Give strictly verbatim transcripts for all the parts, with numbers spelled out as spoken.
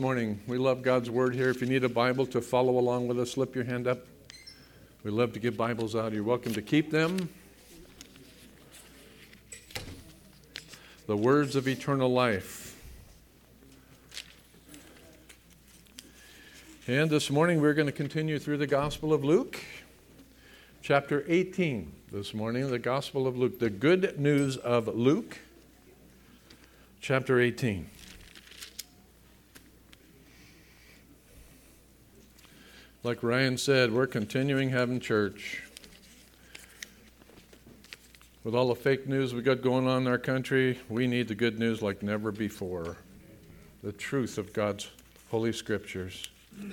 Morning. We love God's Word here. If you need a Bible to follow along with us, slip your hand up. We love to give Bibles out. You're welcome to keep them. The words of eternal life. And this morning we're going to continue through the Gospel of Luke, chapter eighteen. This morning, the Gospel of Luke, the good news of Luke, chapter eighteen. Like Ryan said, we're continuing having church. With all the fake news we got going on in our country, we need the good news like never before. The truth of God's Holy Scriptures.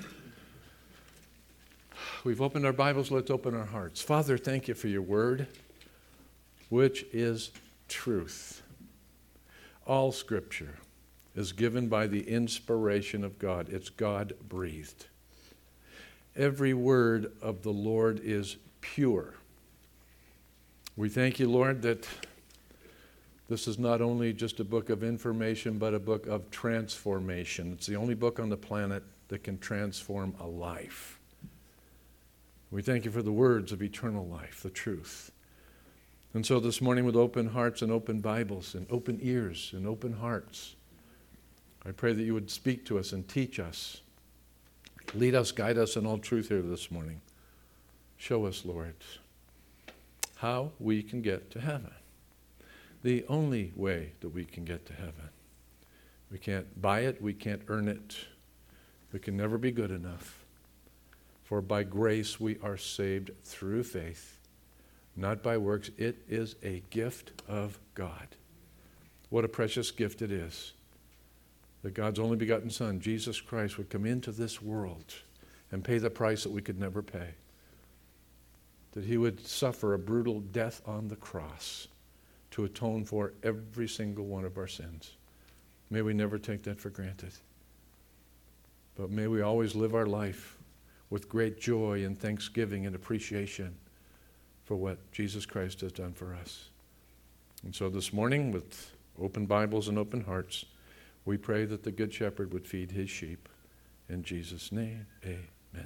We've opened our Bibles, let's open our hearts. Father, thank you for your word, which is truth. All Scripture is given by the inspiration of God. It's God-breathed. Every word of the Lord is pure. We thank you, Lord, that this is not only just a book of information, but a book of transformation. It's the only book on the planet that can transform a life. We thank you for the words of eternal life, the truth. And so this morning, with open hearts and open Bibles and open ears and open hearts, I pray that you would speak to us and teach us. Lead us, guide us in all truth here this morning. Show us, Lord, how we can get to heaven. The only way that we can get to heaven. We can't buy it. We can't earn it. We can never be good enough. For by grace we are saved through faith, not by works. It is a gift of God. What a precious gift it is. That God's only begotten Son, Jesus Christ, would come into this world and pay the price that we could never pay. That he would suffer a brutal death on the cross to atone for every single one of our sins. May we never take that for granted. But may we always live our life with great joy and thanksgiving and appreciation for what Jesus Christ has done for us. And so this morning, with open Bibles and open hearts, we pray that the Good Shepherd would feed his sheep. In Jesus' name, amen.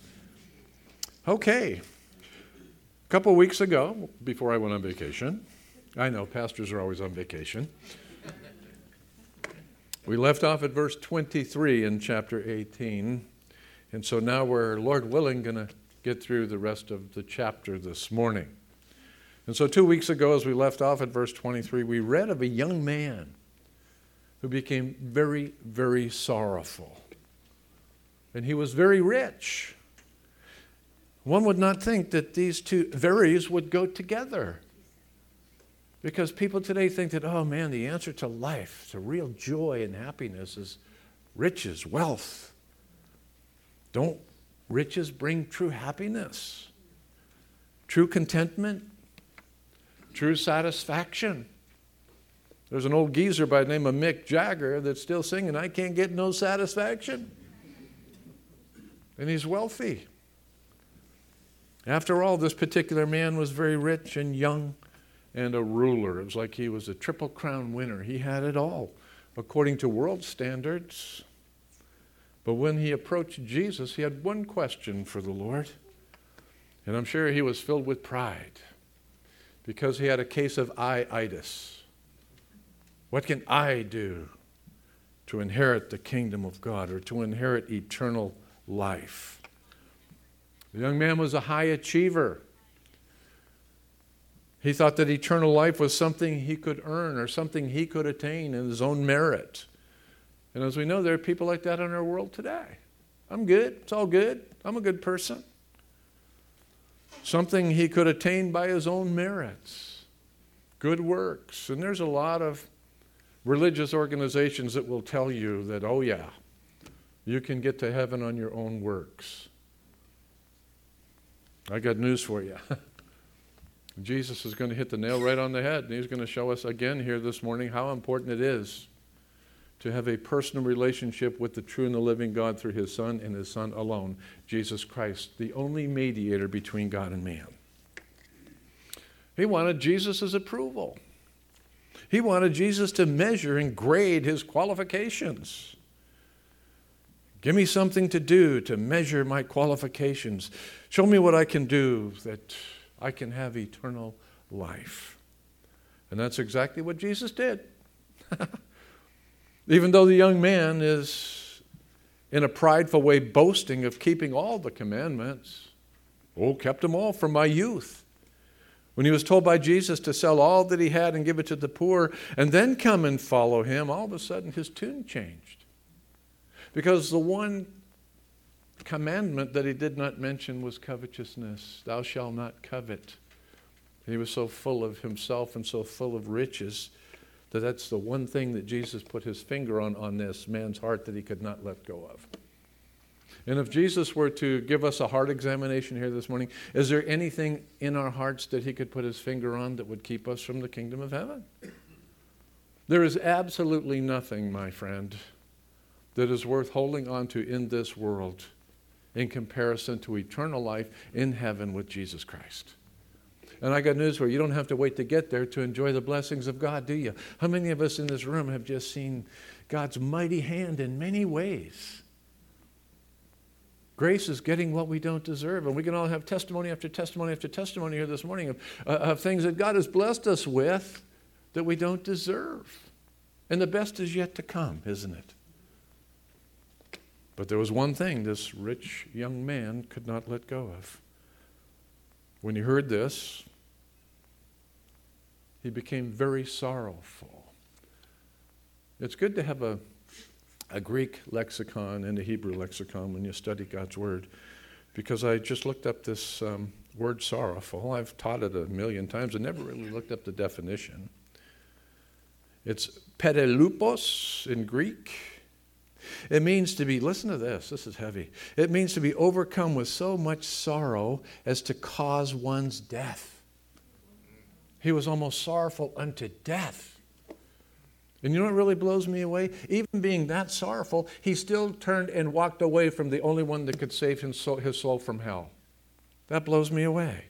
Okay. A couple weeks ago, before I went on vacation, I know pastors are always on vacation, we left off at verse twenty-three in chapter eighteen. And so now we're, Lord willing, going to get through the rest of the chapter this morning. And so two weeks ago, as we left off at verse twenty-three, we read of a young man who became very, very sorrowful. And he was very rich. One would not think that these two veries would go together. Because people today think that, oh man, the answer to life, to real joy and happiness is riches, wealth. Don't riches bring true happiness, true contentment, true satisfaction? There's an old geezer by the name of Mick Jagger that's still singing, I can't get no satisfaction. And he's wealthy. After all, this particular man was very rich and young and a ruler. It was like he was a Triple Crown winner. He had it all, according to world standards. But when he approached Jesus, he had one question for the Lord. And I'm sure he was filled with pride because he had a case of I-itis. What can I do to inherit the kingdom of God or to inherit eternal life? The young man was a high achiever. He thought that eternal life was something he could earn or something he could attain in his own merit. And as we know, there are people like that in our world today. I'm good. It's all good. I'm a good person. Something he could attain by his own merits. Good works. And there's a lot of religious organizations that will tell you that, oh yeah, you can get to heaven on your own works. I got news for you. Jesus is going to hit the nail right on the head, and he's going to show us again here this morning how important it is to have a personal relationship with the true and the living God through his Son and his Son alone, Jesus Christ, the only mediator between God and man. He wanted Jesus' approval. He wanted Jesus to measure and grade his qualifications. Give me something to do to measure my qualifications. Show me what I can do that I can have eternal life. And that's exactly what Jesus did. Even though the young man is in a prideful way boasting of keeping all the commandments. Oh, kept them all from my youth. When he was told by Jesus to sell all that he had and give it to the poor and then come and follow him, all of a sudden his tune changed. Because the one commandment that he did not mention was covetousness. Thou shalt not covet. He was so full of himself and so full of riches that that's the one thing that Jesus put his finger on on this man's heart that he could not let go of. And if Jesus were to give us a heart examination here this morning, is there anything in our hearts that he could put his finger on that would keep us from the kingdom of heaven? There is absolutely nothing, my friend, that is worth holding on to in this world in comparison to eternal life in heaven with Jesus Christ. And I got news for you. You don't have to wait to get there to enjoy the blessings of God, do you? How many of us in this room have just seen God's mighty hand in many ways? Grace is getting what we don't deserve. And we can all have testimony after testimony after testimony here this morning of, uh, of things that God has blessed us with that we don't deserve. And the best is yet to come, isn't it? But there was one thing this rich young man could not let go of. When he heard this, he became very sorrowful. It's good to have a, a Greek lexicon and a Hebrew lexicon when you study God's Word, because I just looked up this um, word sorrowful. I've taught it a million times. I never really looked up the definition. It's pedelupos in Greek. It means to be, listen to this, this is heavy. It means to be overcome with so much sorrow as to cause one's death. He was almost sorrowful unto death. And you know what really blows me away? Even being that sorrowful, he still turned and walked away from the only one that could save his soul, his soul from hell. That blows me away.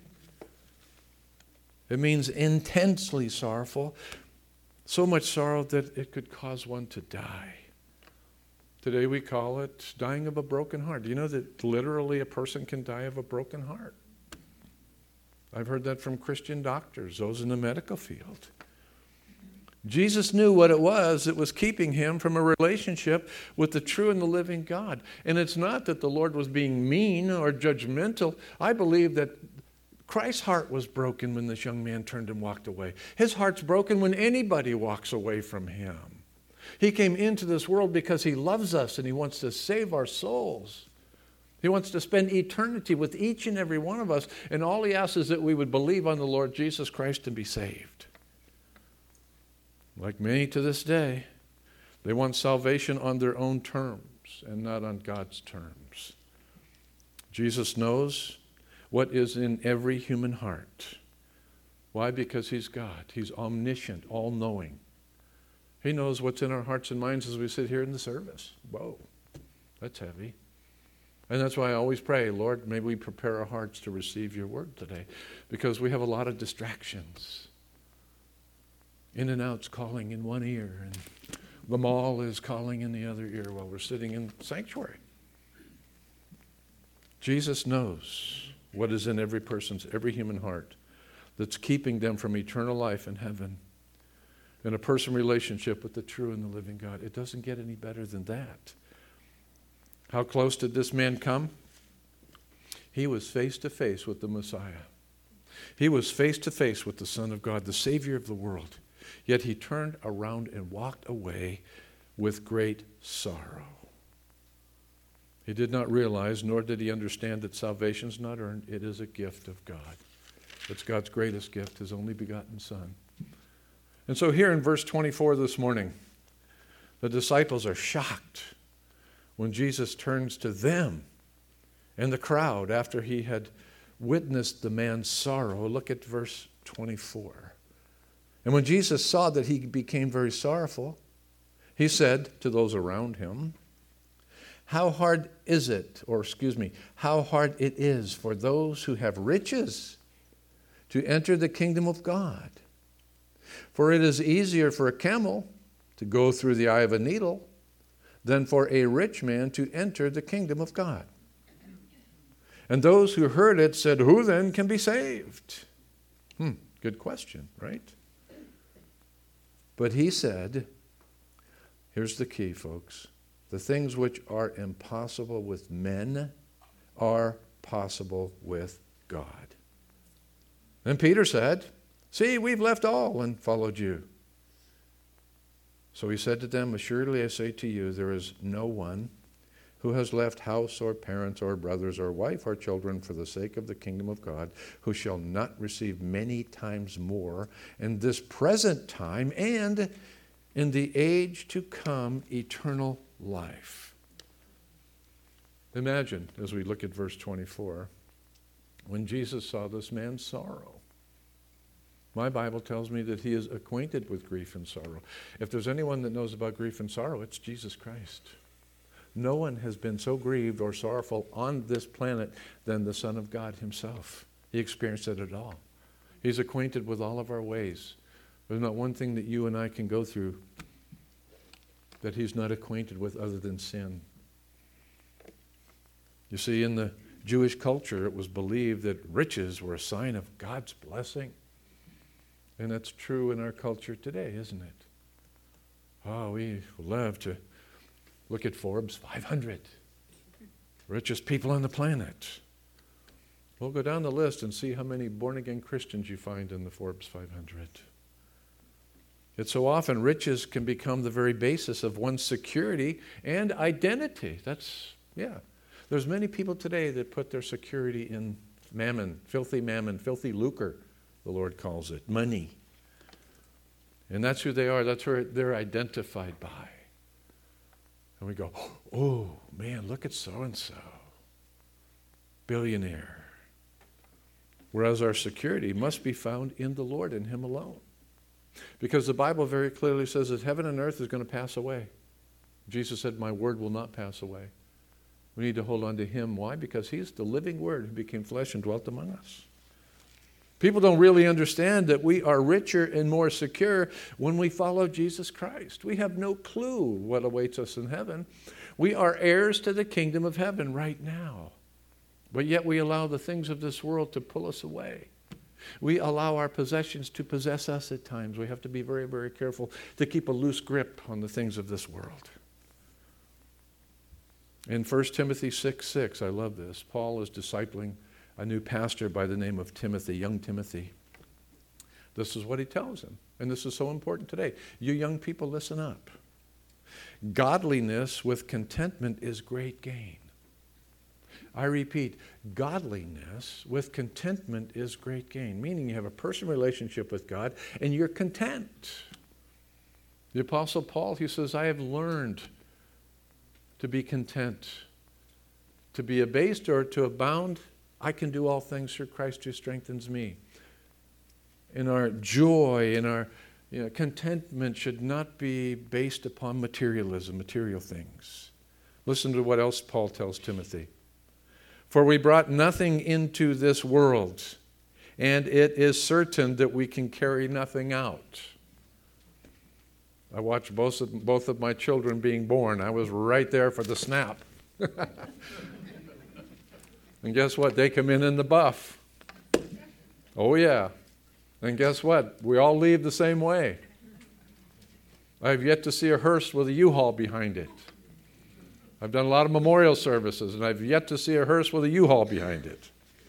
It means intensely sorrowful, so much sorrow that it could cause one to die. Today we call it dying of a broken heart. Do you know that literally a person can die of a broken heart? I've heard that from Christian doctors, those in the medical field. Jesus knew what it was that was keeping him from a relationship with the true and the living God. And it's not that the Lord was being mean or judgmental. I believe that Christ's heart was broken when this young man turned and walked away. His heart's broken when anybody walks away from him. He came into this world because he loves us and he wants to save our souls. He wants to spend eternity with each and every one of us, and all he asks is that we would believe on the Lord Jesus Christ and be saved. Like many to this day, they want salvation on their own terms and not on God's terms. Jesus knows what is in every human heart. Why? Because he's God. He's omniscient, all-knowing. He knows what's in our hearts and minds as we sit here in the service. Whoa, that's heavy. And that's why I always pray, Lord, may we prepare our hearts to receive your word today, because we have a lot of distractions. In and out's calling in one ear, and the mall is calling in the other ear while we're sitting in sanctuary. Jesus knows what is in every person's, every human heart that's keeping them from eternal life in heaven and a personal relationship with the true and the living God. It doesn't get any better than that. How close did this man come? He was face to face with the Messiah. He was face to face with the Son of God, the Savior of the world. Yet he turned around and walked away with great sorrow. He did not realize, nor did he understand, that salvation is not earned. It is a gift of God. It's God's greatest gift, his only begotten Son. And so here in verse twenty-four this morning, the disciples are shocked when Jesus turns to them and the crowd after he had witnessed the man's sorrow. Look at verse twenty-four. And when Jesus saw that he became very sorrowful, he said to those around him, how hard is it, or excuse me, how hard it is for those who have riches to enter the kingdom of God. For it is easier for a camel to go through the eye of a needle than for a rich man to enter the kingdom of God. And those who heard it said, who then can be saved? Hmm, good question, right? But he said, here's the key, folks. The things which are impossible with men are possible with God. And Peter said, see, we've left all and followed you. So he said to them, assuredly I say to you, there is no one who has left house or parents or brothers or wife or children for the sake of the kingdom of God, who shall not receive many times more in this present time and in the age to come eternal life. Imagine, as we look at verse twenty-four, when Jesus saw this man's sorrow. My Bible tells me that he is acquainted with grief and sorrow. If there's anyone that knows about grief and sorrow, it's Jesus Christ. No one has been so grieved or sorrowful on this planet than the Son of God himself. He experienced it at all. He's acquainted with all of our ways. There's not one thing that you and I can go through that he's not acquainted with other than sin. You see, in the Jewish culture, it was believed that riches were a sign of God's blessing. And that's true in our culture today, isn't it? Oh, we love to look at Forbes five hundred. Richest people on the planet. We'll go down the list and see how many born-again Christians you find in the Forbes five hundred. It's so often riches can become the very basis of one's security and identity. That's, yeah. There's many people today that put their security in mammon, filthy mammon, filthy lucre, the Lord calls it, money. And that's who they are. That's who they're identified by. And we go, oh, man, look at so-and-so. Billionaire. Whereas our security must be found in the Lord and him alone. Because the Bible very clearly says that heaven and earth is going to pass away. Jesus said, my word will not pass away. We need to hold on to him. Why? Because he's the living word who became flesh and dwelt among us. People don't really understand that we are richer and more secure when we follow Jesus Christ. We have no clue what awaits us in heaven. We are heirs to the kingdom of heaven right now. But yet we allow the things of this world to pull us away. We allow our possessions to possess us at times. We have to be very, very careful to keep a loose grip on the things of this world. In First Timothy six six, I love this, Paul is discipling a new pastor by the name of Timothy, young Timothy. This is what he tells him, and this is so important today. You young people, listen up. Godliness with contentment is great gain. I repeat, godliness with contentment is great gain, meaning you have a personal relationship with God and you're content. The Apostle Paul, he says, I have learned to be content, to be abased or to abound. I can do all things through Christ who strengthens me. And our joy and our you know, contentment should not be based upon materialism, material things. Listen to what else Paul tells Timothy. For we brought nothing into this world, and it is certain that we can carry nothing out. I watched both of, both of my children being born. I was right there for the snap. And guess what? They come in in the buff. Oh, yeah. And guess what? We all leave the same way. I've yet to see a hearse with a U-Haul behind it. I've done a lot of memorial services, and I've yet to see a hearse with a U-Haul behind it.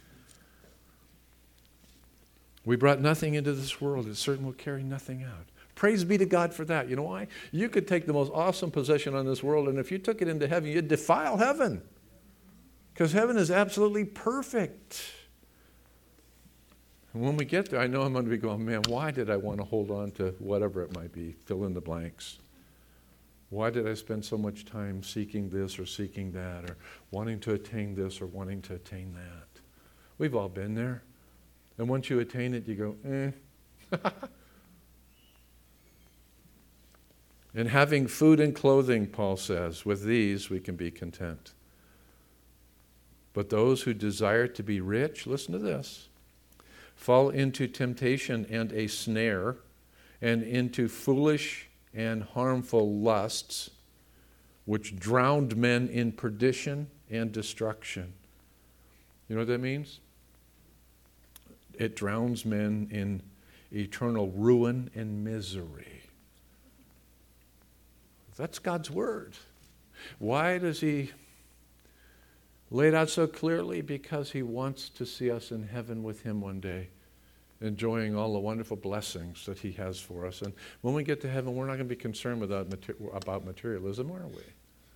We brought nothing into this world. It certainly will carry nothing out. Praise be to God for that. You know why? You could take the most awesome possession on this world, and if you took it into heaven, you'd defile heaven. Because heaven is absolutely perfect. And when we get there, I know I'm going to be going, man, why did I want to hold on to whatever it might be? Fill in the blanks. Why did I spend so much time seeking this or seeking that or wanting to attain this or wanting to attain that? We've all been there. And once you attain it, you go, eh. And having food and clothing, Paul says, with these we can be content. But those who desire to be rich, listen to this, fall into temptation and a snare, and into foolish and harmful lusts, which drowned men in perdition and destruction. You know what that means? It drowns men in eternal ruin and misery. That's God's word. Why does he lay it out so clearly? Because he wants to see us in heaven with him one day, enjoying all the wonderful blessings that he has for us. And when we get to heaven, we're not going to be concerned about, about materialism, are we?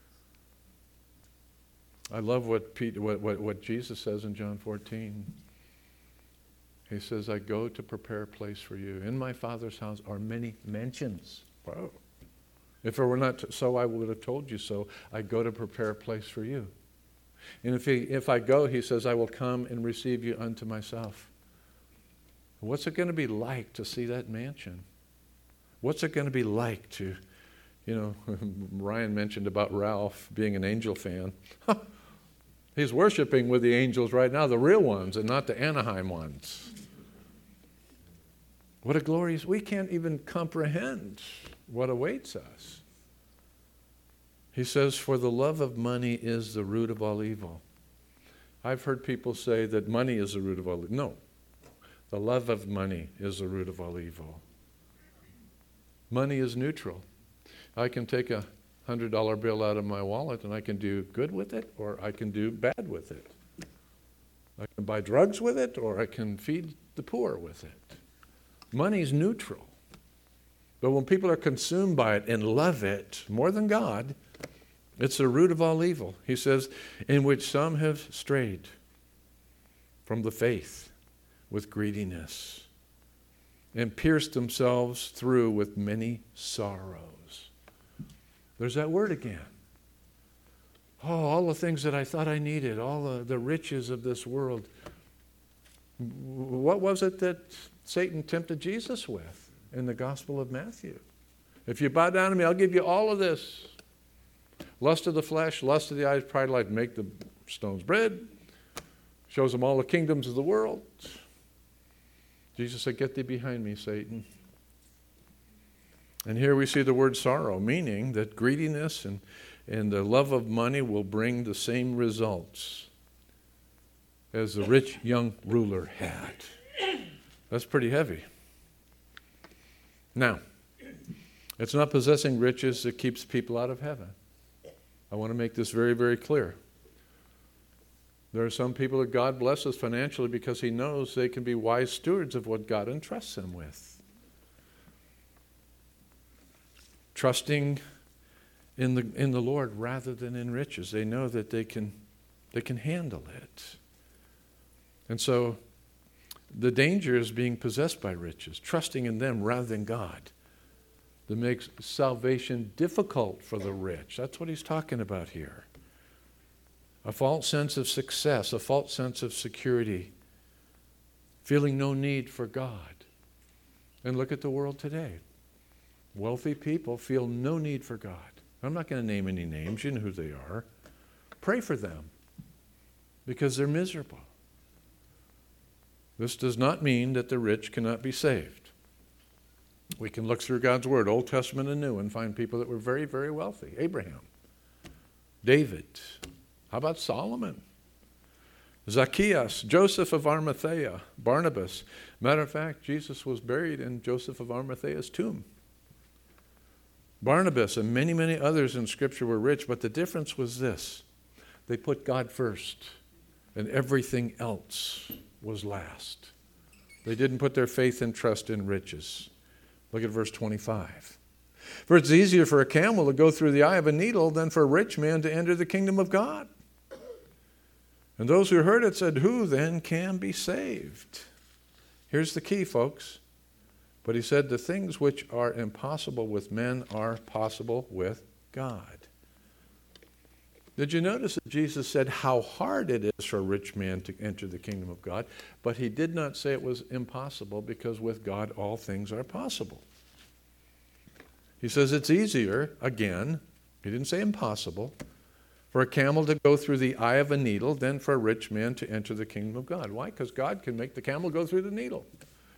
I love what, Pete, what, what, what Jesus says in John fourteen. He says, I go to prepare a place for you. In my Father's house are many mansions. Wow. If it were not so, I would have told you so. I go to prepare a place for you. And if, he, if I go, he says, I will come and receive you unto myself. What's it going to be like to see that mansion? What's it going to be like to, you know, Ryan mentioned about Ralph being an Angel fan. He's worshiping with the angels right now, the real ones, and not the Anaheim ones. What a glorious, we can't even comprehend what awaits us. He says, for the love of money is the root of all evil. I've heard people say that money is the root of all evil. No, the love of money is the root of all evil. Money is neutral. I can take a one hundred dollar bill out of my wallet and I can do good with it, or I can do bad with it. I can buy drugs with it, or I can feed the poor with it. Money's neutral. But when people are consumed by it and love it more than God, it's the root of all evil. He says, in which some have strayed from the faith with greediness and pierced themselves through with many sorrows. There's that word again. Oh, all the things that I thought I needed, all the, the riches of this world. What was it that Satan tempted Jesus with in the Gospel of Matthew? If you bow down to me, I'll give you all of this. Lust of the flesh, lust of the eyes, pride of life, make the stones bread. Shows them all the kingdoms of the world. Jesus said, get thee behind me, Satan. And here we see the word sorrow, meaning that greediness and, and the love of money will bring the same results as the rich young ruler had. That's pretty heavy. Now, it's not possessing riches that keeps people out of heaven. I want to make this very, very clear. There are some people that God blesses financially because he knows they can be wise stewards of what God entrusts them with. Trusting in the in the Lord rather than in riches. They know that they can they can handle it. And so the danger is being possessed by riches, trusting in them rather than God. That makes salvation difficult for the rich. That's what he's talking about here. A false sense of success, a false sense of security, feeling no need for God. And look at the world today. Wealthy people feel no need for God. I'm not going to name any names. You know who they are. Pray for them because they're miserable. This does not mean that the rich cannot be saved. We can look through God's Word, Old Testament and New, and find people that were very, very wealthy. Abraham, David. How about Solomon? Zacchaeus, Joseph of Arimathea, Barnabas. Matter of fact, Jesus was buried in Joseph of Arimathea's tomb. Barnabas and many, many others in Scripture were rich, but the difference was this. They put God first, and everything else was last. They didn't put their faith and trust in riches. Look at verse twenty-five. For it's easier for a camel to go through the eye of a needle than for a rich man to enter the kingdom of God. And those who heard it said, who then can be saved? Here's the key, folks. But he said, the things which are impossible with men are possible with God. Did you notice that Jesus said how hard it is for a rich man to enter the kingdom of God? But he did not say it was impossible, because with God all things are possible. He says it's easier, again, he didn't say impossible, for a camel to go through the eye of a needle than for a rich man to enter the kingdom of God. Why? Because God can make the camel go through the needle.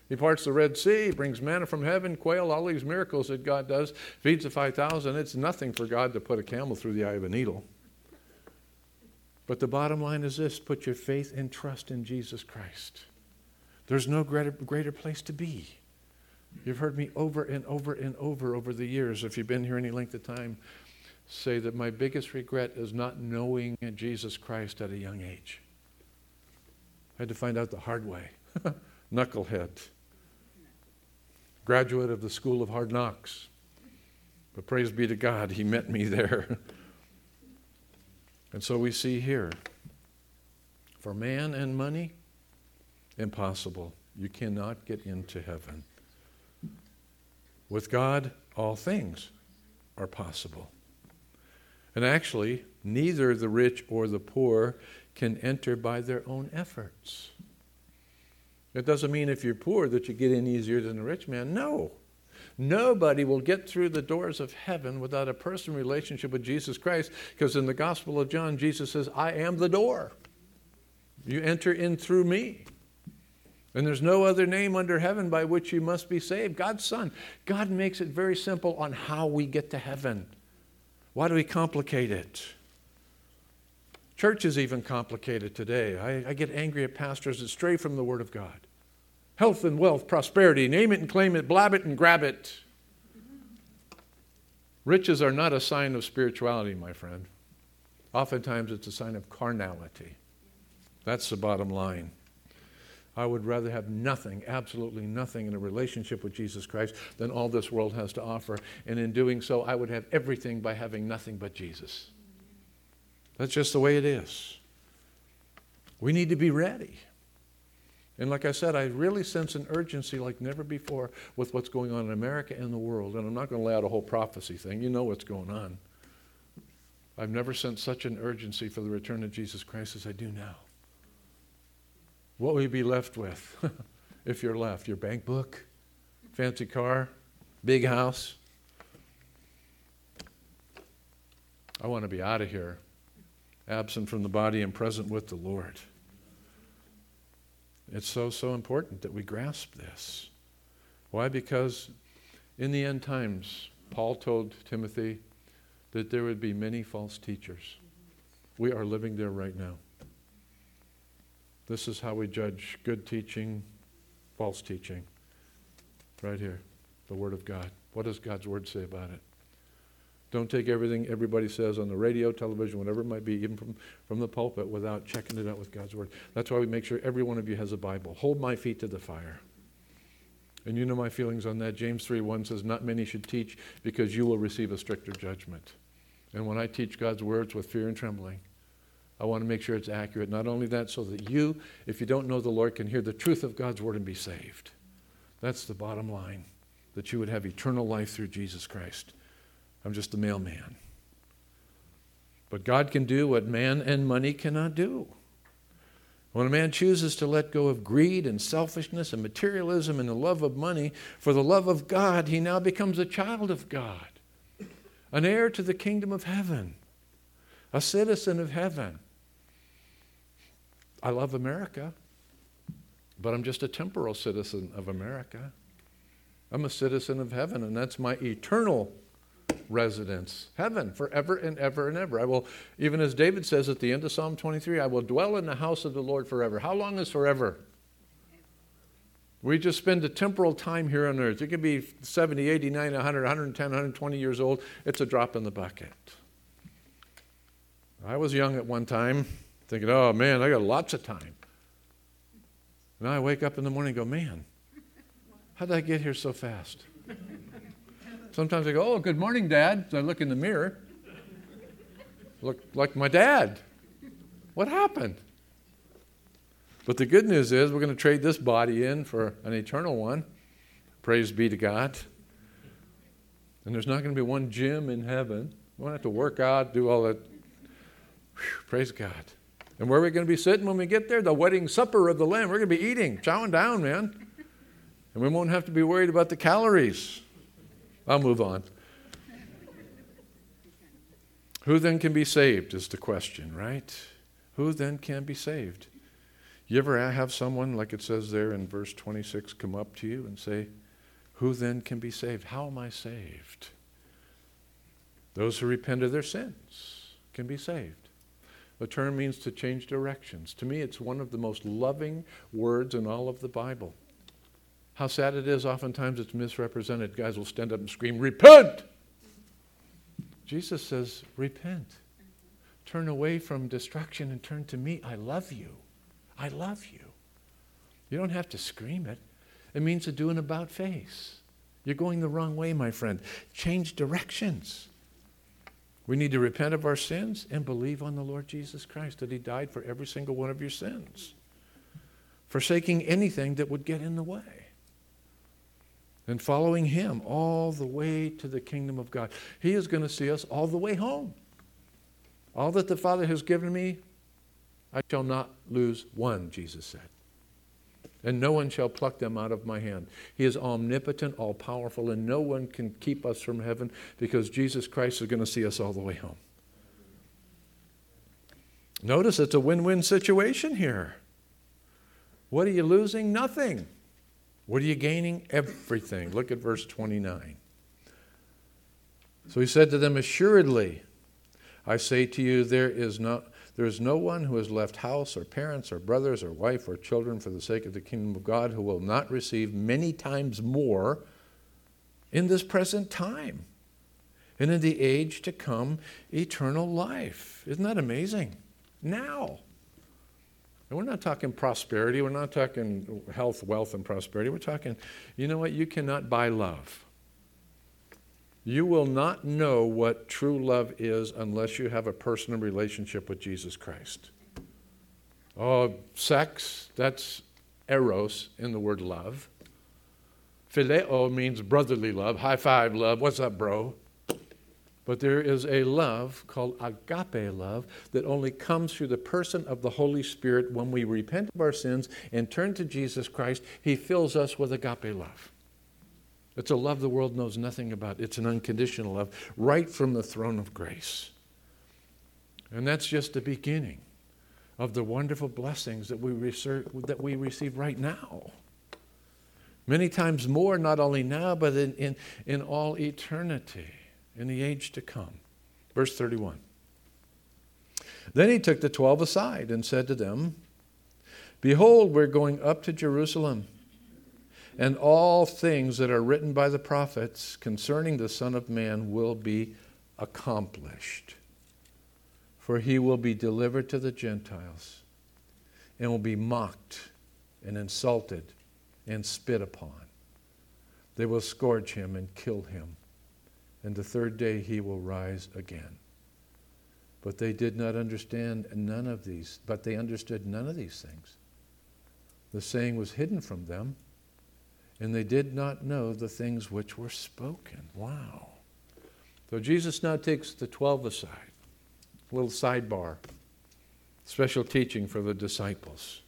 He parts the Red Sea, brings manna from heaven, quail, all these miracles that God does, feeds the five thousand. It's nothing for God to put a camel through the eye of a needle. But the bottom line is this: put your faith and trust in Jesus Christ. There's no greater, greater place to be. You've heard me over and over and over over the years, if you've been here any length of time, say that my biggest regret is not knowing Jesus Christ at a young age. I had to find out the hard way. Knucklehead. Graduate of the School of Hard Knocks. But praise be to God, he met me there. And so we see here, for man and money, impossible. You cannot get into heaven. With God, all things are possible. And actually, neither the rich or the poor can enter by their own efforts. It doesn't mean if you're poor that you get in easier than a rich man. No. Nobody will get through the doors of heaven without a personal relationship with Jesus Christ, because in the Gospel of John, Jesus says, I am the door. You enter in through me. And there's no other name under heaven by which you must be saved. God's Son. God makes it very simple on how we get to heaven. Why do we complicate it? Church is even complicated today. I, I get angry at pastors that stray from the Word of God. Health and wealth, prosperity, name it and claim it, blab it and grab it. Riches are not a sign of spirituality, my friend. Oftentimes it's a sign of carnality. That's the bottom line. I would rather have nothing, absolutely nothing in a relationship with Jesus Christ than all this world has to offer. And in doing so, I would have everything by having nothing but Jesus. That's just the way it is. We need to be ready. And like I said, I really sense an urgency like never before with what's going on in America and the world. And I'm not going to lay out a whole prophecy thing. You know what's going on. I've never sensed such an urgency for the return of Jesus Christ as I do now. What will you be left with if you're left? Your bank book, fancy car, big house? I want to be out of here, absent from the body and present with the Lord. It's so, so important that we grasp this. Why? Because in the end times, Paul told Timothy that there would be many false teachers. We are living there right now. This is how we judge good teaching, false teaching. Right here, the Word of God. What does God's Word say about it? Don't take everything everybody says on the radio, television, whatever it might be, even from, from the pulpit, without checking it out with God's Word. That's why we make sure every one of you has a Bible. Hold my feet to the fire. And you know my feelings on that. James three one says, not many should teach, because you will receive a stricter judgment. And when I teach God's words with fear and trembling, I want to make sure it's accurate. Not only that, so that you, if you don't know the Lord, can hear the truth of God's Word and be saved. That's the bottom line, that you would have eternal life through Jesus Christ. I'm just a mailman. But God can do what man and money cannot do. When a man chooses to let go of greed and selfishness and materialism and the love of money for the love of God, he now becomes a child of God, an heir to the kingdom of heaven, a citizen of heaven. I love America, but I'm just a temporal citizen of America. I'm a citizen of heaven, and that's my eternal residence, heaven, forever and ever and ever. I will, even as David says at the end of Psalm twenty-three, I will dwell in the house of the Lord forever. How long is forever? We just spend a temporal time here on earth. You can be seventy, eighty, ninety, one hundred, one ten, one twenty years old. It's a drop in the bucket. I was young at one time, thinking, oh man, I got lots of time. And I wake up in the morning and go, man, how did I get here so fast? Sometimes I go, oh, good morning, Dad. So I look in the mirror. Look like my dad. What happened? But the good news is we're going to trade this body in for an eternal one. Praise be to God. And there's not going to be one gym in heaven. We won't have to work out, do all that. Whew, praise God. And where are we going to be sitting when we get there? The wedding supper of the Lamb. We're going to be eating, chowing down, man. And we won't have to be worried about the calories. I'll move on. Who then can be saved is the question, right? Who then can be saved? You ever have someone, like it says there in verse twenty-six, come up to you and say, who then can be saved? How am I saved? Those who repent of their sins can be saved. The term means to change directions. To me, it's one of the most loving words in all of the Bible. How sad it is, oftentimes it's misrepresented. Guys will stand up and scream, repent! Jesus says, repent. Turn away from destruction and turn to me. I love you. I love you. You don't have to scream it. It means to do an about face. You're going the wrong way, my friend. Change directions. We need to repent of our sins and believe on the Lord Jesus Christ, that he died for every single one of your sins, forsaking anything that would get in the way, and following him all the way to the kingdom of God. He is going to see us all the way home. All that the Father has given me, I shall not lose one, Jesus said. And no one shall pluck them out of my hand. He is omnipotent, all-powerful, and no one can keep us from heaven, because Jesus Christ is going to see us all the way home. Notice it's a win-win situation here. What are you losing? Nothing. What are you gaining? Everything. Look at verse twenty-nine. So he said to them, assuredly, I say to you, there is not... There is no one who has left house or parents or brothers or wife or children for the sake of the kingdom of God who will not receive many times more in this present time, and in the age to come, eternal life. Isn't that amazing? Now. And we're not talking prosperity. We're not talking health, wealth, and prosperity. We're talking, you know what? You cannot buy love. You will not know what true love is unless you have a personal relationship with Jesus Christ. Oh, sex, that's eros in the word love. Phileo means brotherly love, high five love, what's up, bro? But there is a love called agape love that only comes through the person of the Holy Spirit. When we repent of our sins and turn to Jesus Christ, he fills us with agape love. It's a love the world knows nothing about. It's an unconditional love right from the throne of grace. And that's just the beginning of the wonderful blessings that we receive, that we receive right now. Many times more, not only now, but in, in, in all eternity, in the age to come. Verse thirty-one. Then he took the twelve aside and said to them, behold, we're going up to Jerusalem, and all things that are written by the prophets concerning the Son of Man will be accomplished. For he will be delivered to the Gentiles, and will be mocked and insulted and spit upon. They will scourge him and kill him, and the third day he will rise again. But they did not understand none of these, but they understood none of these things. The saying was hidden from them, and they did not know the things which were spoken. Wow. So Jesus now takes the twelve aside. A little sidebar. Special teaching for the disciples.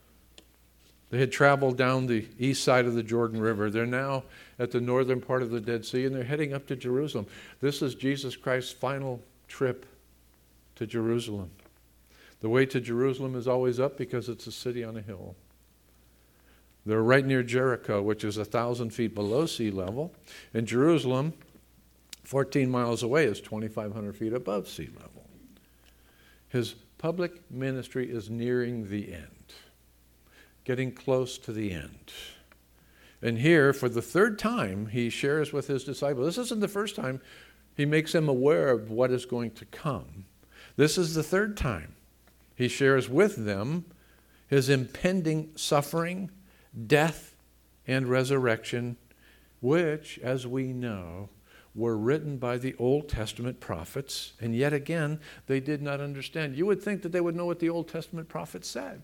They had traveled down the east side of the Jordan River. They're now at the northern part of the Dead Sea, and they're heading up to Jerusalem. This is Jesus Christ's final trip to Jerusalem. The way to Jerusalem is always up because it's a city on a hill. They're right near Jericho, which is a thousand feet below sea level. And Jerusalem, fourteen miles away, is twenty-five hundred feet above sea level. His public ministry is nearing the end, getting close to the end. And here, for the third time, he shares with his disciples. This isn't the first time he makes them aware of what is going to come. This is the third time he shares with them his impending suffering, death, and resurrection, which, as we know, were written by the Old Testament prophets, and yet again, they did not understand. You would think that they would know what the Old Testament prophets said.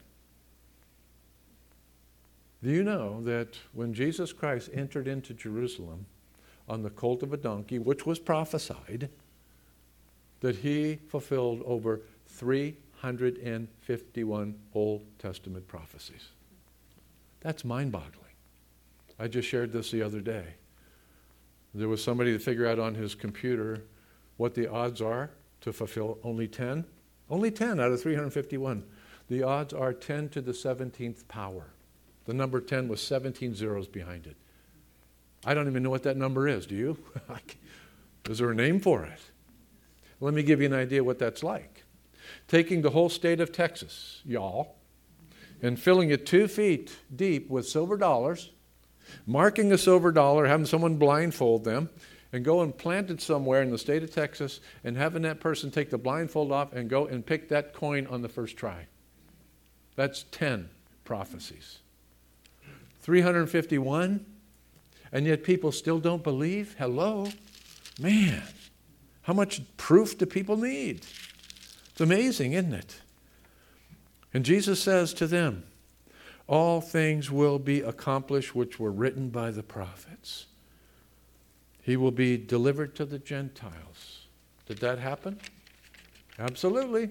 Do you know that when Jesus Christ entered into Jerusalem on the colt of a donkey, which was prophesied, that he fulfilled over three hundred fifty-one Old Testament prophecies? That's mind-boggling. I just shared this the other day. There was somebody to figure out on his computer what the odds are to fulfill only ten. Only ten out of three hundred fifty-one. The odds are ten to the seventeenth power. The number ten with seventeen zeros behind it. I don't even know what that number is, do you? Is there a name for it? Let me give you an idea what that's like. Taking the whole state of Texas, y'all, and filling it two feet deep with silver dollars, marking a silver dollar, having someone blindfold them, and go and plant it somewhere in the state of Texas, and having that person take the blindfold off and go and pick that coin on the first try. That's ten prophecies. three hundred fifty-one, and yet people still don't believe? Hello? Man, how much proof do people need? It's amazing, isn't it? And Jesus says to them, all things will be accomplished which were written by the prophets. He will be delivered to the Gentiles. Did that happen? Absolutely.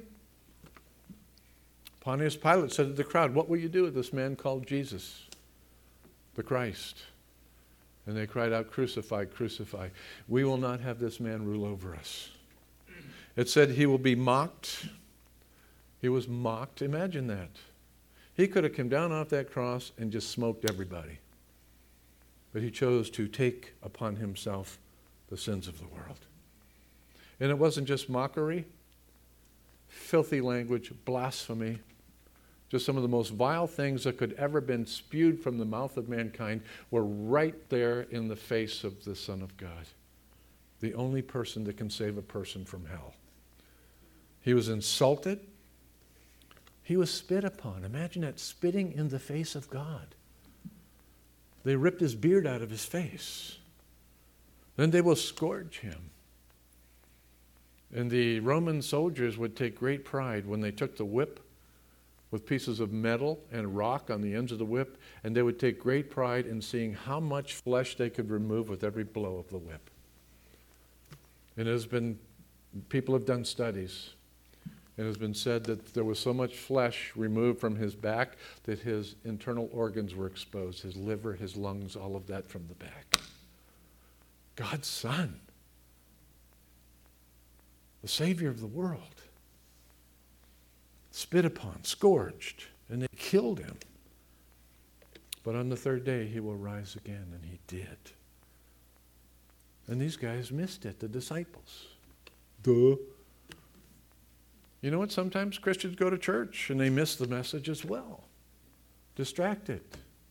Pontius Pilate said to the crowd, what will you do with this man called Jesus, the Christ? And they cried out, crucify, crucify. We will not have this man rule over us. It said he will be mocked. He was mocked. Imagine that. He could have come down off that cross and just smoked everybody. But he chose to take upon himself the sins of the world. And it wasn't just mockery, filthy language, blasphemy, just some of the most vile things that could ever been spewed from the mouth of mankind were right there in the face of the Son of God, the only person that can save a person from hell. He was insulted. He was spit upon. Imagine that, spitting in the face of God. They ripped his beard out of his face. Then they will scourge him. And the Roman soldiers would take great pride when they took the whip with pieces of metal and rock on the ends of the whip, and they would take great pride in seeing how much flesh they could remove with every blow of the whip. And it has been, people have done studies. It has been said that there was so much flesh removed from his back that his internal organs were exposed, his liver, his lungs, all of that from the back. God's Son, the Savior of the world, spit upon, scourged, and they killed him. But on the third day he will rise again, and he did. And these guys missed it, the disciples. Duh. You know what? Sometimes Christians go to church and they miss the message as well. Distracted.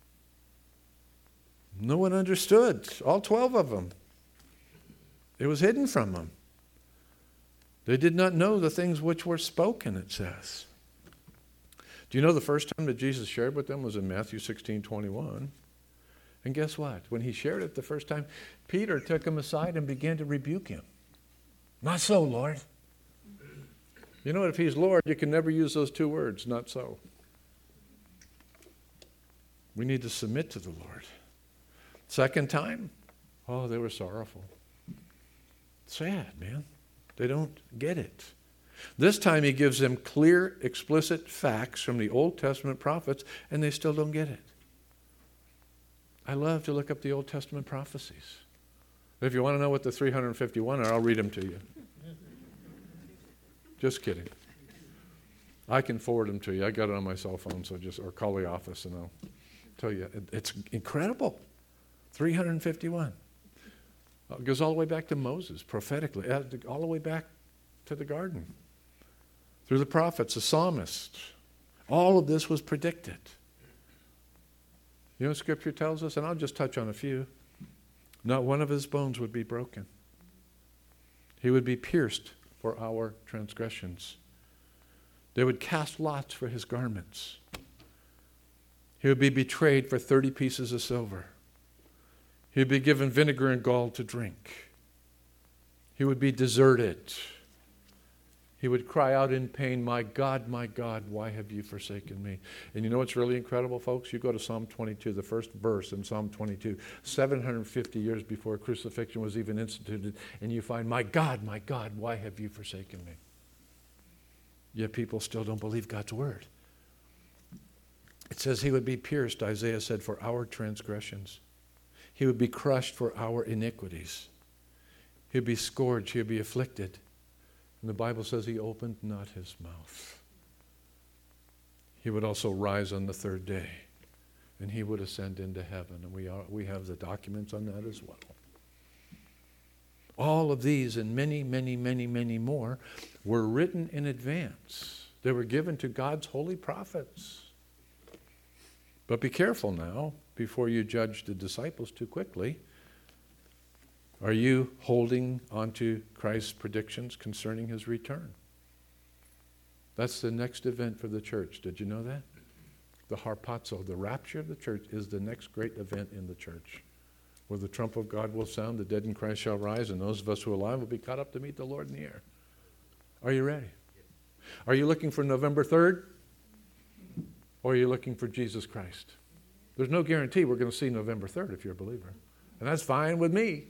No one understood. All twelve of them. It was hidden from them. They did not know the things which were spoken, it says. Do you know the first time that Jesus shared with them was in Matthew sixteen twenty-one? And guess what? When he shared it the first time, Peter took him aside and began to rebuke him. Not so, Lord. You know what? If he's Lord, you can never use those two words, not so. We need to submit to the Lord. Second time, oh, they were sorrowful. Sad, man. They don't get it. This time he gives them clear, explicit facts from the Old Testament prophets, and they still don't get it. I love to look up the Old Testament prophecies. If you want to know what the three hundred fifty-one are, I'll read them to you. Just kidding. I can forward them to you. I got it on my cell phone, so just, or call the office and I'll tell you. It, it's incredible. three hundred fifty-one. It goes all the way back to Moses, prophetically, all the way back to the garden. Through the prophets, the psalmists. All of this was predicted. You know what Scripture tells us? And I'll just touch on a few. Not one of his bones would be broken. He would be pierced for our transgressions. They would cast lots for his garments. He would be betrayed for thirty pieces of silver. He would be given vinegar and gall to drink. He would be deserted. He would cry out in pain, my God, my God, why have you forsaken me? And you know what's really incredible, folks? You go to Psalm twenty-two, the first verse in Psalm twenty-two, seven hundred fifty years before crucifixion was even instituted, and you find, my God, my God, why have you forsaken me? Yet people still don't believe God's word. It says he would be pierced, Isaiah said, for our transgressions. He would be crushed for our iniquities. He would be scourged, he would be afflicted. And the Bible says he opened not his mouth. He would also rise on the third day, and he would ascend into heaven. And we are, we have the documents on that as well. All of these and many, many, many, many more were written in advance. They were given to God's holy prophets. But be careful now before you judge the disciples too quickly. Are you holding onto Christ's predictions concerning his return? That's the next event for the church. Did you know that? The harpazo, the rapture of the church, is the next great event in the church, where the trump of God will sound, the dead in Christ shall rise, and those of us who are alive will be caught up to meet the Lord in the air. Are you ready? Are you looking for November third? Or are you looking for Jesus Christ? There's no guarantee we're going to see November third if you're a believer. And that's fine with me.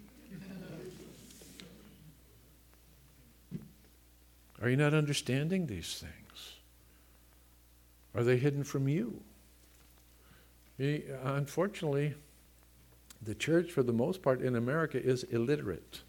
Are you not understanding these things? Are they hidden from you? Unfortunately, the church, for the most part in America, is illiterate.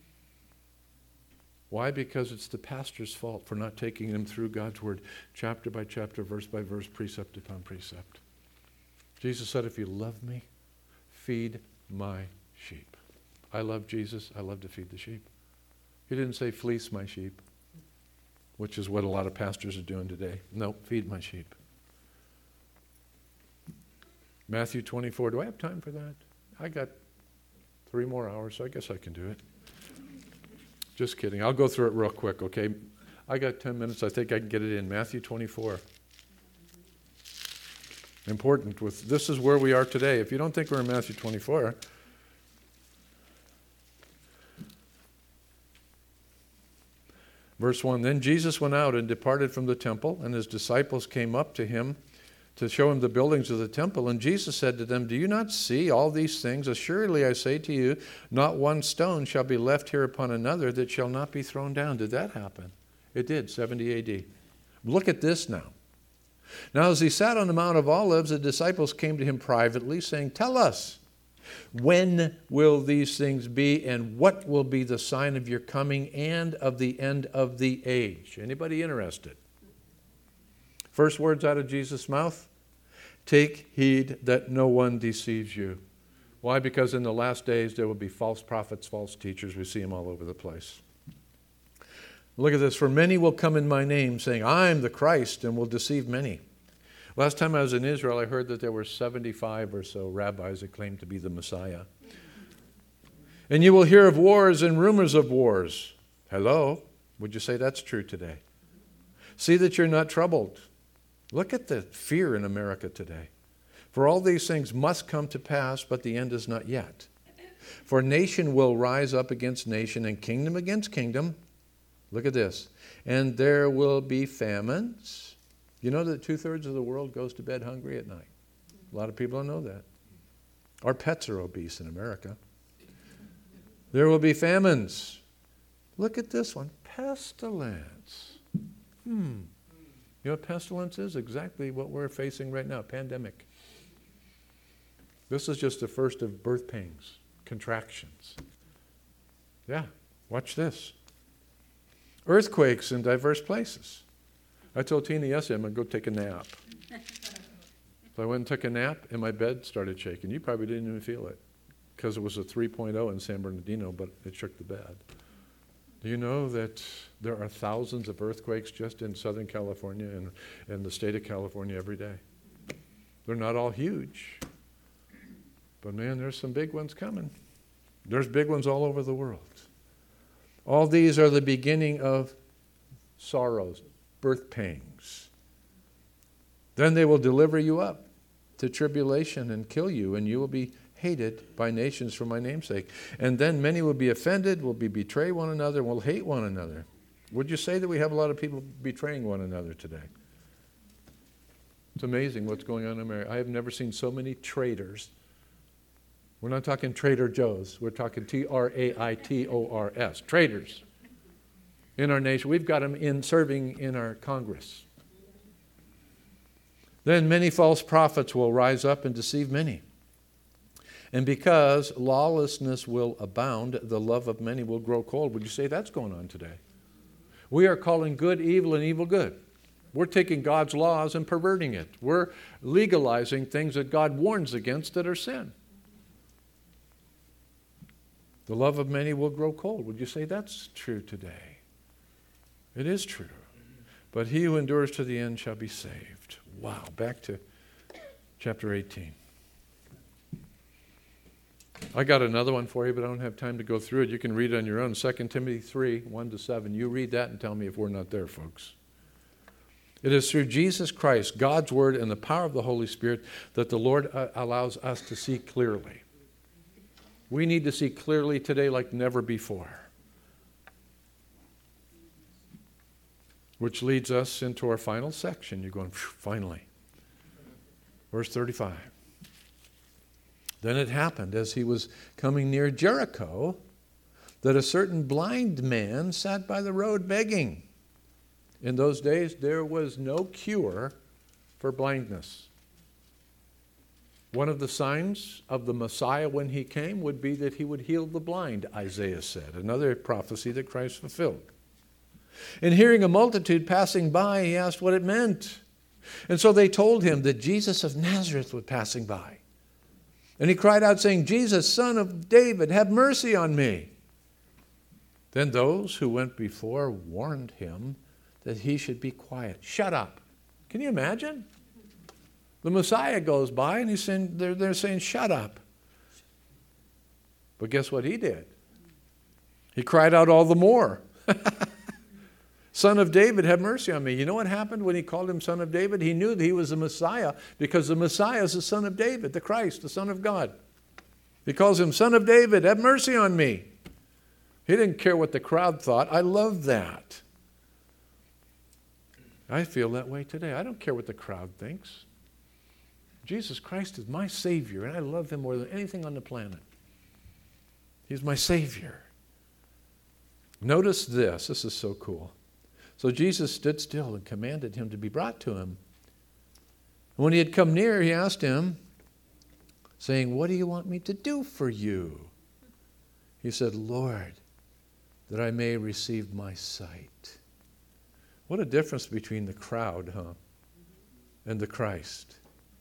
Why? Because it's the pastor's fault for not taking them through God's word, chapter by chapter, verse by verse, precept upon precept. Jesus said, if you love me, feed my sheep. I love Jesus. I love to feed the sheep. He didn't say fleece my sheep, which is what a lot of pastors are doing today. No, feed my sheep. Matthew twenty-four. Do I have time for that? I got three more hours, so I guess I can do it. Just kidding. I'll go through it real quick, okay? I got ten minutes. I think I can get it in. Matthew twenty-four. Important. With this is where we are today. If you don't think we're in Matthew twenty-four, verse one, then Jesus went out and departed from the temple, and his disciples came up to him to show him the buildings of the temple. And Jesus said to them, do you not see all these things? Assuredly I say to you, not one stone shall be left here upon another that shall not be thrown down. Did that happen? It did, seventy A D. Look at this now. Now as he sat on the Mount of Olives, the disciples came to him privately, saying, tell us, when will these things be, and what will be the sign of your coming and of the end of the age? Anybody interested? First words out of Jesus' mouth, take heed that no one deceives you. Why? Because in the last days there will be false prophets, false teachers. We see them all over the place. Look at this. For many will come in my name, saying, I'm the Christ, and will deceive many. Last time I was in Israel, I heard that there were seventy-five or so rabbis that claimed to be the Messiah. And you will hear of wars and rumors of wars. Hello? Would you say that's true today? See that you're not troubled. Look at the fear in America today. For all these things must come to pass, but the end is not yet. For nation will rise up against nation, and kingdom against kingdom. Look at this. And there will be famines. You know that two-thirds of the world goes to bed hungry at night? A lot of people don't know that. Our pets are obese in America. There will be famines. Look at this one. Pestilence. Hmm. You know what pestilence is? Exactly what we're facing right now, pandemic. This is just the first of birth pains, contractions. Yeah, watch this. Earthquakes in diverse places. I told Tina yesterday I'm going to go take a nap. So I went and took a nap, and my bed started shaking. You probably didn't even feel it, because it was a three point oh in San Bernardino, but it shook the bed. Do you know that there are thousands of earthquakes just in Southern California and, and the state of California every day? They're not all huge. But man, there's some big ones coming. There's big ones all over the world. All these are the beginning of sorrows, birth pangs. Then they will deliver you up to tribulation and kill you, and you will be hated by nations for my name's sake. And then many will be offended, will be betray one another, will hate one another. Would you say that we have a lot of people betraying one another today? It's amazing what's going on in America. I have never seen so many traitors. We're not talking Trader Joe's. We're talking T R A I T O R S. Traitors in our nation. We've got them in serving in our Congress. Then many false prophets will rise up and deceive many. And because lawlessness will abound, the love of many will grow cold. Would you say that's going on today? We are calling good evil and evil good. We're taking God's laws and perverting it. We're legalizing things that God warns against that are sin. The love of many will grow cold. Would you say that's true today? It is true. But he who endures to the end shall be saved. Wow. Back to chapter eighteen. I got another one for you, but I don't have time to go through it. You can read it on your own. Second Timothy three, one to seven. You read that and tell me if we're not there, folks. It is through Jesus Christ, God's word, and the power of the Holy Spirit that the Lord uh, allows us to see clearly. We need to see clearly today like never before. Which leads us into our final section. You're going, finally. Verse thirty-five. Then it happened, as he was coming near Jericho, that a certain blind man sat by the road begging. In those days, there was no cure for blindness. One of the signs of the Messiah when he came would be that he would heal the blind, Isaiah said. Another prophecy that Christ fulfilled. And hearing a multitude passing by, he asked what it meant. And so they told him that Jesus of Nazareth was passing by. And he cried out, saying, Jesus, Son of David, have mercy on me. Then those who went before warned him that he should be quiet. Shut up. Can you imagine? The Messiah goes by and he's saying, they're, they're saying, shut up. But guess what he did? He cried out all the more. Son of David, have mercy on me. You know what happened when he called him Son of David? He knew that he was the Messiah because the Messiah is the Son of David, the Christ, the Son of God. He calls him Son of David, have mercy on me. He didn't care what the crowd thought. I love that. I feel that way today. I don't care what the crowd thinks. Jesus Christ is my Savior, and I love him more than anything on the planet. He's my Savior. Notice this. This is so cool. So Jesus stood still and commanded him to be brought to him. And when he had come near, he asked him, saying, what do you want me to do for you? He said, Lord, that I may receive my sight. What a difference between the crowd, huh, and the Christ.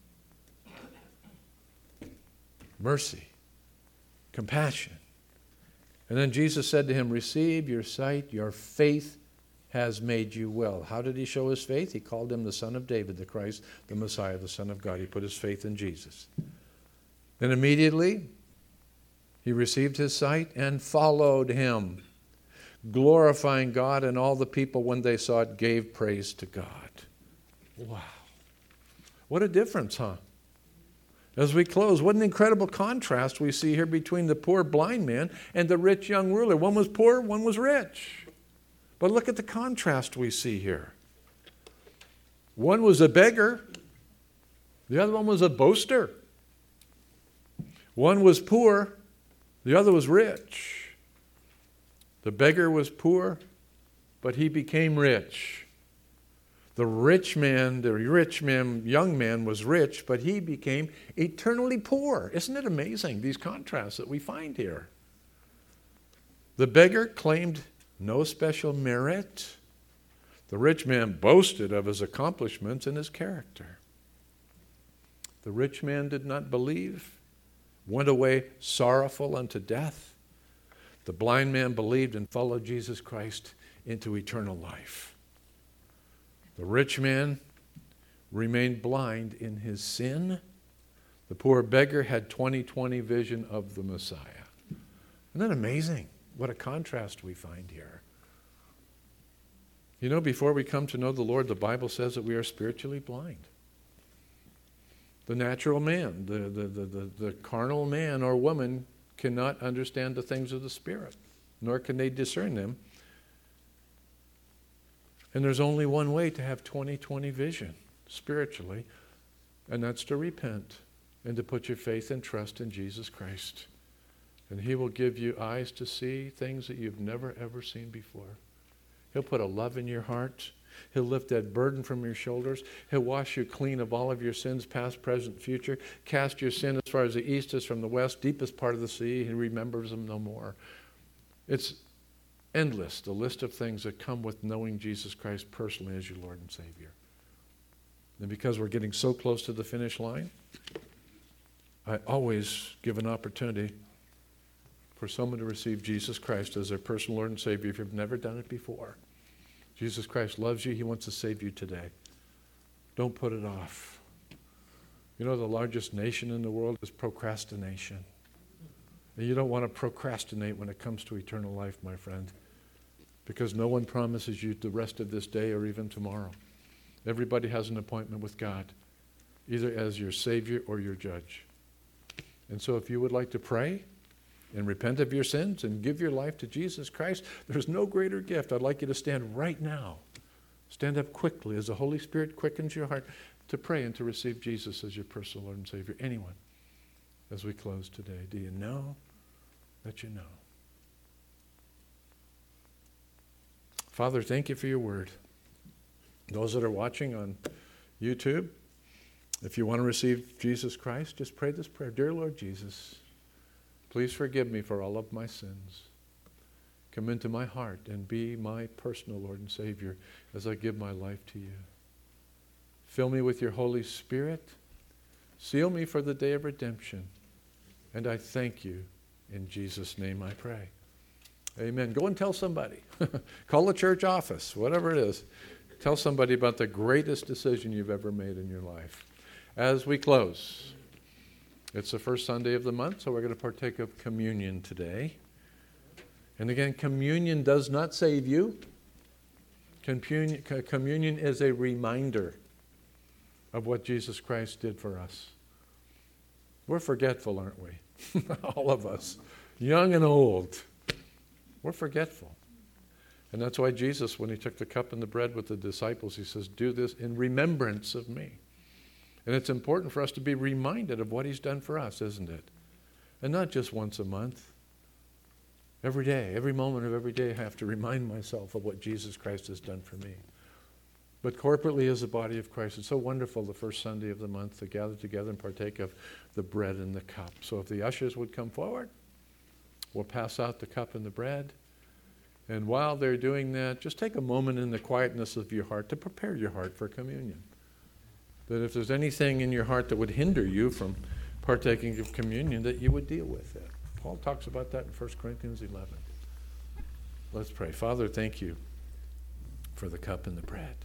Mercy, compassion. And then Jesus said to him, receive your sight, your faith has made you well. How did he show his faith? He called him the Son of David, the Christ, the Messiah, the Son of God. He put his faith in Jesus. Then immediately he received his sight and followed him, glorifying God, and all the people, when they saw it, gave praise to God. Wow. What a difference, huh? As we close, what an incredible contrast we see here between the poor blind man and the rich young ruler. One was poor, one was rich. But look at the contrast we see here. One was a beggar. The other one was a boaster. One was poor. The other was rich. The beggar was poor, but he became rich. The rich man, the rich man, young man was rich, but he became eternally poor. Isn't it amazing, these contrasts that we find here? The beggar claimed no special merit. The rich man boasted of his accomplishments and his character. The rich man did not believe, went away sorrowful unto death. The blind man believed and followed Jesus Christ into eternal life. The rich man remained blind in his sin. The poor beggar had twenty twenty vision of the Messiah. Isn't that amazing? What a contrast we find here. You know, before we come to know the Lord, the Bible says that we are spiritually blind. The natural man, the, the, the, the, the carnal man or woman cannot understand the things of the Spirit, nor can they discern them. And there's only one way to have twenty twenty vision spiritually, and that's to repent and to put your faith and trust in Jesus Christ. And he will give you eyes to see things that you've never, ever seen before. He'll put a love in your heart. He'll lift that burden from your shoulders. He'll wash you clean of all of your sins, past, present, future. Cast your sin as far as the east is from the west, deepest part of the sea. He remembers them no more. It's endless, the list of things that come with knowing Jesus Christ personally as your Lord and Savior. And because we're getting so close to the finish line, I always give an opportunity for someone to receive Jesus Christ as their personal Lord and Savior if you've never done it before. Jesus Christ loves you. He wants to save you today. Don't put it off. You know, the largest nation in the world is procrastination. And you don't want to procrastinate when it comes to eternal life, my friend, because no one promises you the rest of this day or even tomorrow. Everybody has an appointment with God, either as your Savior or your judge. And so if you would like to pray and repent of your sins and give your life to Jesus Christ, there's no greater gift. I'd like you to stand right now. Stand up quickly as the Holy Spirit quickens your heart to pray and to receive Jesus as your personal Lord and Savior. Anyone, as we close today, do you know that you know? Father, thank you for your word. Those that are watching on YouTube, if you want to receive Jesus Christ, just pray this prayer. Dear Lord Jesus, please forgive me for all of my sins. Come into my heart and be my personal Lord and Savior as I give my life to you. Fill me with your Holy Spirit. Seal me for the day of redemption. And I thank you. In Jesus' name I pray. Amen. Go and tell somebody. Call the church office, whatever it is. Tell somebody about the greatest decision you've ever made in your life. As we close, it's the first Sunday of the month, so we're going to partake of communion today. And again, communion does not save you. Communion, communion is a reminder of what Jesus Christ did for us. We're forgetful, aren't we? All of us, young and old. We're forgetful. And that's why Jesus, when he took the cup and the bread with the disciples, he says, do this in remembrance of me. And it's important for us to be reminded of what he's done for us, isn't it? And not just once a month. Every day, every moment of every day, I have to remind myself of what Jesus Christ has done for me. But corporately as the body of Christ, it's so wonderful the first Sunday of the month to gather together and partake of the bread and the cup. So if the ushers would come forward, we'll pass out the cup and the bread. And while they're doing that, just take a moment in the quietness of your heart to prepare your heart for communion. That if there's anything in your heart that would hinder you from partaking of communion, that you would deal with it. Paul talks about that in First Corinthians eleven. Let's pray. Father, thank you for the cup and the bread.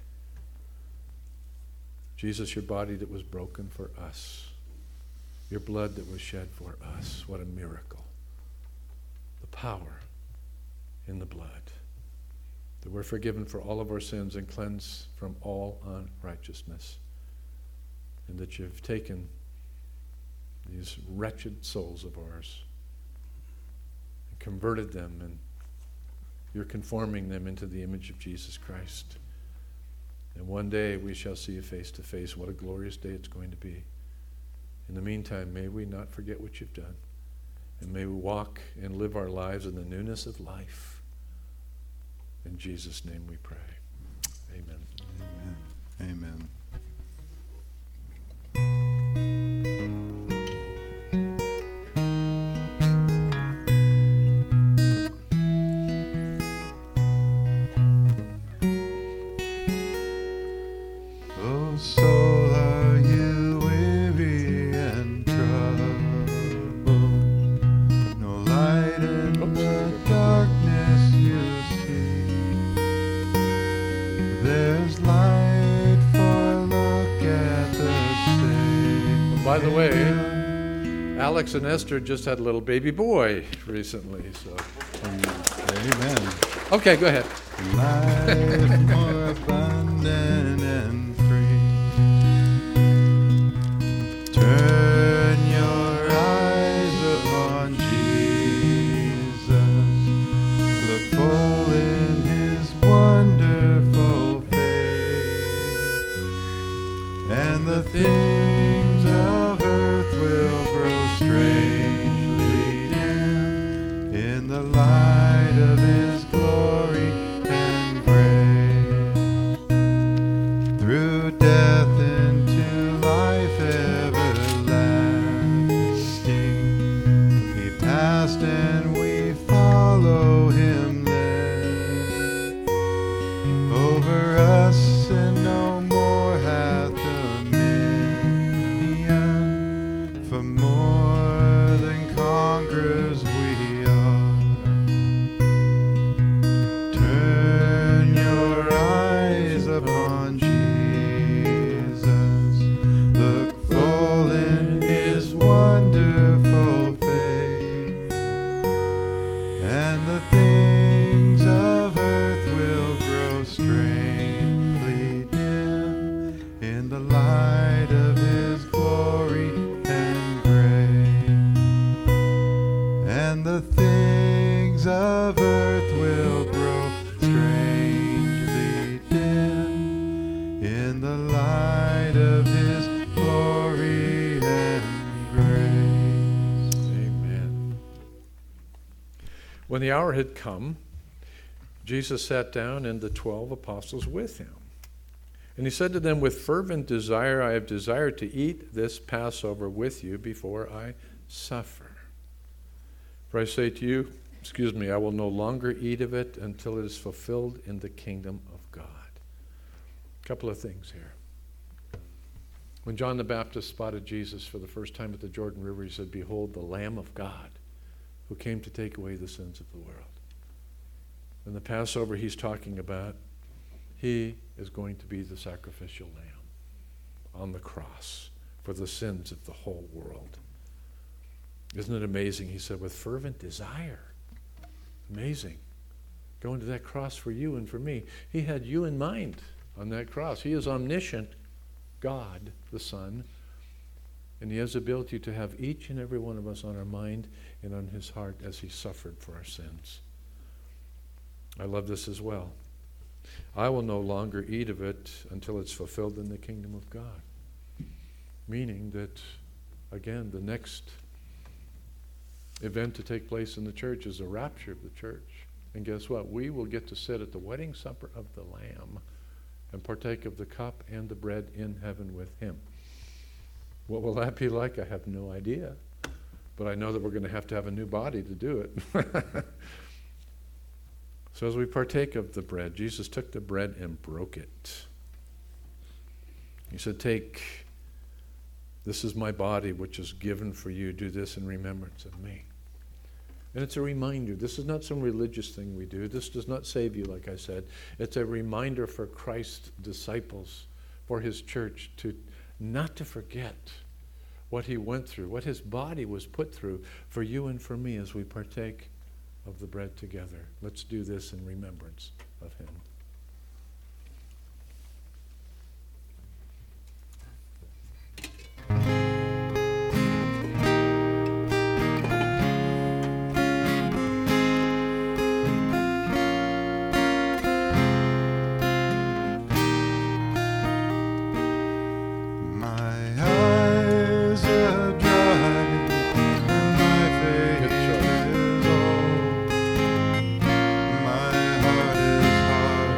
Jesus, your body that was broken for us. Your blood that was shed for us. What a miracle. The power in the blood. That we're forgiven for all of our sins and cleansed from all unrighteousness. And that you've taken these wretched souls of ours and converted them, and you're conforming them into the image of Jesus Christ. And one day we shall see you face to face. What a glorious day it's going to be. In the meantime, may we not forget what you've done. And may we walk and live our lives in the newness of life. In Jesus' name we pray. Amen. Amen. Amen. Oh, soul, are you weary and troubled? No light in the darkness you see. There's light, for look at the Savior. By the way, Alex and Esther just had a little baby boy recently. So, Amen. okay, go ahead. Life more abundant and free. Turn your eyes upon Jesus. Look full in his wonderful face. And the things of earth will grow strangely dim in the light of his glory and grace. Through death into life everlasting, he passed and we follow him there. Over us and no more hath the light of his glory and grace. And the things of earth will grow strangely dim in the light of his glory and grace. Amen. When the hour had come, Jesus sat down and the twelve apostles with him. And he said to them, with fervent desire I have desired to eat this Passover with you before I suffer. For I say to you, excuse me, I will no longer eat of it until it is fulfilled in the kingdom of God. A couple of things here. When John the Baptist spotted Jesus for the first time at the Jordan River, he said, behold, the Lamb of God who came to take away the sins of the world. In the Passover he's talking about, he is going to be the sacrificial lamb on the cross for the sins of the whole world. Isn't it amazing? He said, with fervent desire. Amazing. Going to that cross for you and for me. He had you in mind on that cross. He is omniscient, God, the Son, and he has the ability to have each and every one of us on our mind and on his heart as he suffered for our sins. I love this as well. I will no longer eat of it until it's fulfilled in the kingdom of God. Meaning that, again, the next event to take place in the church is the rapture of the church. And guess what? We will get to sit at the wedding supper of the Lamb and partake of the cup and the bread in heaven with him. What will that be like? I have no idea. But I know that we're going to have to have a new body to do it. So as we partake of the bread, Jesus took the bread and broke it. He said, take, this is my body which is given for you. Do this in remembrance of me. And it's a reminder. This is not some religious thing we do. This does not save you, like I said. It's a reminder for Christ's disciples, for his church, to not to forget what he went through, what his body was put through for you and for me as we partake of the bread together. Let's do this in remembrance of him. My heart is hard.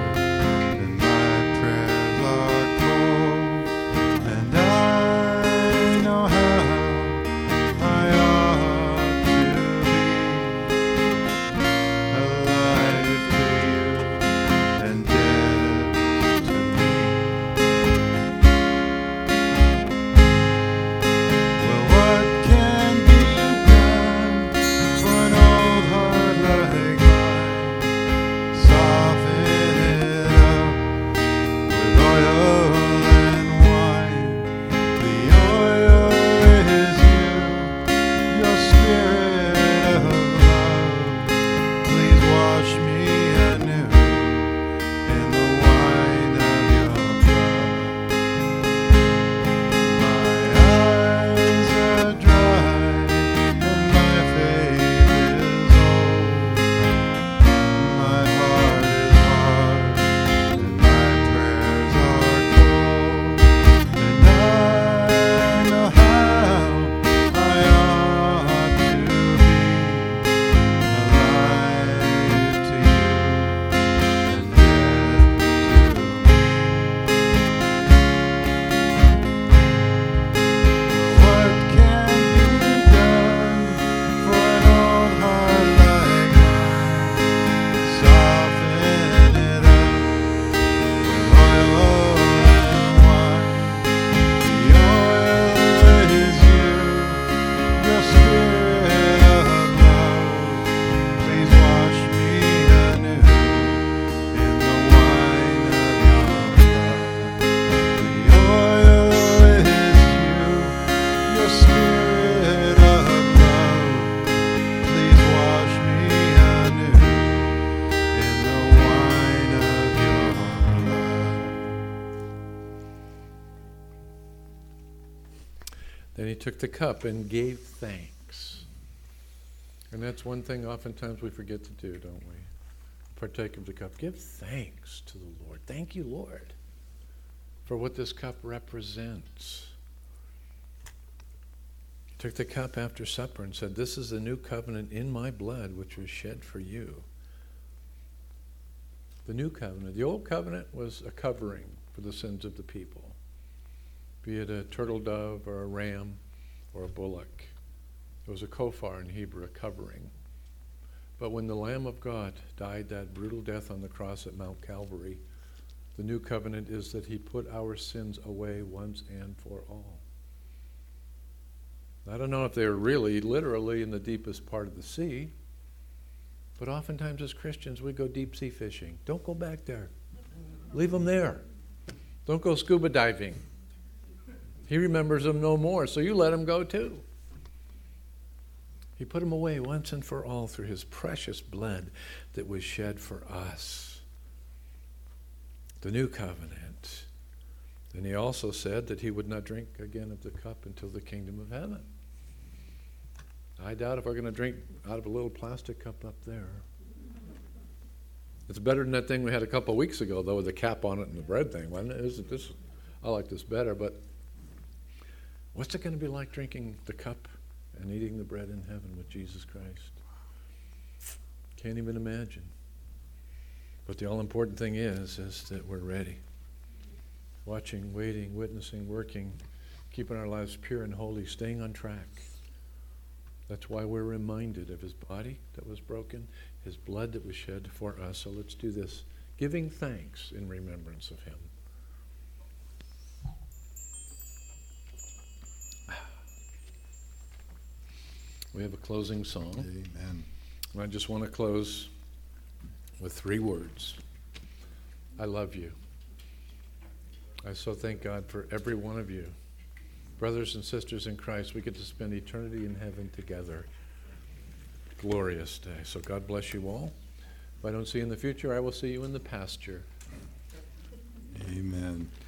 Then he took the cup and gave thanks. And that's one thing oftentimes we forget to do, don't we? Partake of the cup. Give thanks to the Lord. Thank you, Lord, for what this cup represents. He took the cup after supper and said, "This is the new covenant in my blood, which was shed for you." The new covenant. The old covenant was a covering for the sins of the people, be it a turtle dove or a ram or a bullock. It was a kofar in Hebrew, a covering. But when the Lamb of God died that brutal death on the cross at Mount Calvary, the new covenant is that he put our sins away once and for all. I don't know if they're really, literally in the deepest part of the sea, but oftentimes as Christians we go deep sea fishing. Don't go back there. Leave them there. Don't go scuba diving. He remembers them no more, so you let them go too. He put them away once and for all through his precious blood that was shed for us. The new covenant. Then he also said that he would not drink again of the cup until the kingdom of heaven. I doubt if we're going to drink out of a little plastic cup up there. It's better than that thing we had a couple of weeks ago, though, with the cap on it and the bread thing, wasn't it? Isn't this, I like this better, but what's it going to be like drinking the cup and eating the bread in heaven with Jesus Christ? Can't even imagine. But the all-important thing is, is that we're ready. Watching, waiting, witnessing, working, keeping our lives pure and holy, staying on track. That's why we're reminded of his body that was broken, his blood that was shed for us. So let's do this, giving thanks in remembrance of him. We have a closing song. Amen. And I just want to close with three words. I love you. I so thank God for every one of you. Brothers and sisters in Christ, we get to spend eternity in heaven together. Glorious day. So God bless you all. If I don't see you in the future, I will see you in the pasture. Amen.